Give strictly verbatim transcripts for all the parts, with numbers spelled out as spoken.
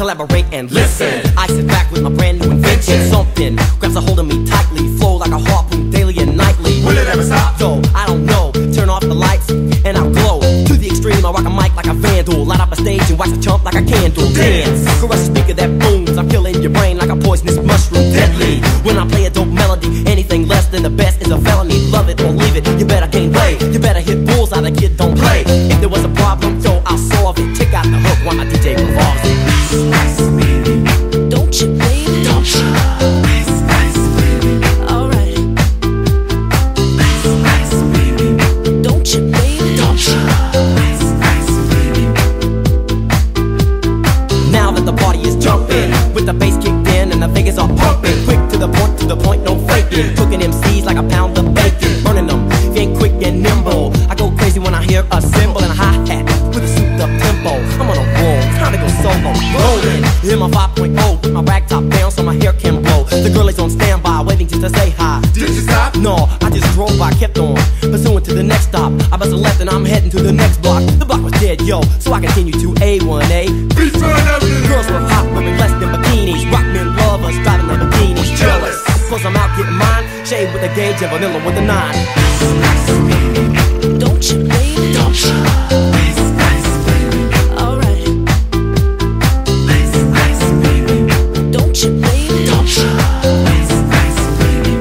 collaborate and listen. I sit back with my brand new invention. Something grabs a hold of me tightly, flow like a harpoon daily and nightly. Will it ever stop? Though I don't know. Turn off the lights and I'll glow. To the extreme, I rock a mic like a vandal. Light up a stage and wax a chump like a candle. Dance, caress a speaker that booms. I'm killing your brain like a poisonous mushroom. Deadly, when I play a dope melody, anything less than the best is a felony. Love it or leave it, you better gain weight. You better hit bullseye, the kid don't play. If there was a problem, yo, I'll solve it. Check out the hook while my D J revolves it. Nice, baby. Don't you, baby? Don't you? Nice, nice, baby. Alright. Nice, nice, baby. Don't you, baby? Don't you? Nice, nice, baby. Now that the party is jumping, with the bass kicked in and the figures are pumping. Quick to the point, to the point, no faking. Cooking M Cs like a pound of bacon. Burning them, if you ain't quick and nimble. I go crazy when I hear a cymbal and a hi-hat with a souped up tempo. I'm on a roll, time to go solo. Rolling, in my five point oh, with my rag top down so my hair can blow. The girl is on standby, waiting just to say hi. Did you stop? No, I just drove by, kept on pursuing to the next stop. I bust a left and I'm heading to the next block. The block was dead, yo, so I continue to A one A. Beachfront Avenue. Girls were hot, wearing less than bikinis. Rock men lovers, driving Lamborghinis. Jealous, cause I'm out getting mine. Shade with a gauge and vanilla with a nine. Nice, baby. Don't you, baby? Don't you? Nice, nice, baby. Alright. Nice, nice, baby. Don't you, baby? Don't you? Nice, nice, baby.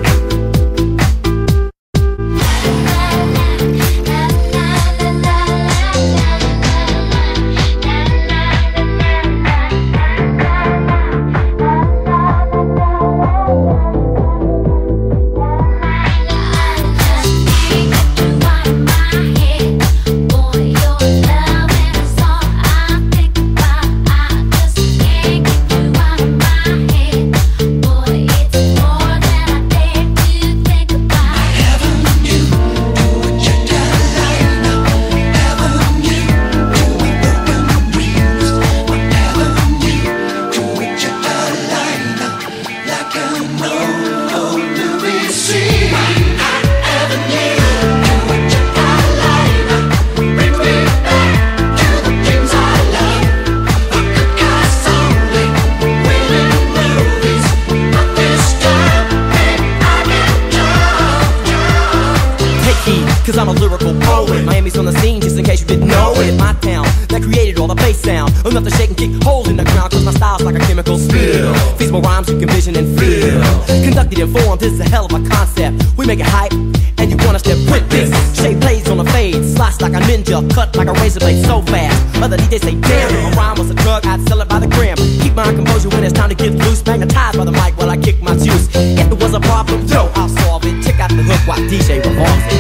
Cause I'm a lyrical poet. Miami's on the scene, just in case you didn't know it. My town, that created all the bass sound. Enough to shake and kick holes in the ground. Cause my style's like a chemical spill. Feasible rhymes you can vision and feel. Conducted and formed, this is a hell of a concept. We make it hype, and you want us to print this. Shape blades on the fade, slice like a ninja, cut like a razor blade so fast. Other D Js say, damn, if a rhyme was a drug, I'd sell it by the gram. Keep my composure when it's time to get loose. Magnetized by the mic while I kick my juice. If there was a problem, yo, I'll solve it. Check out the hook while D J revolves it.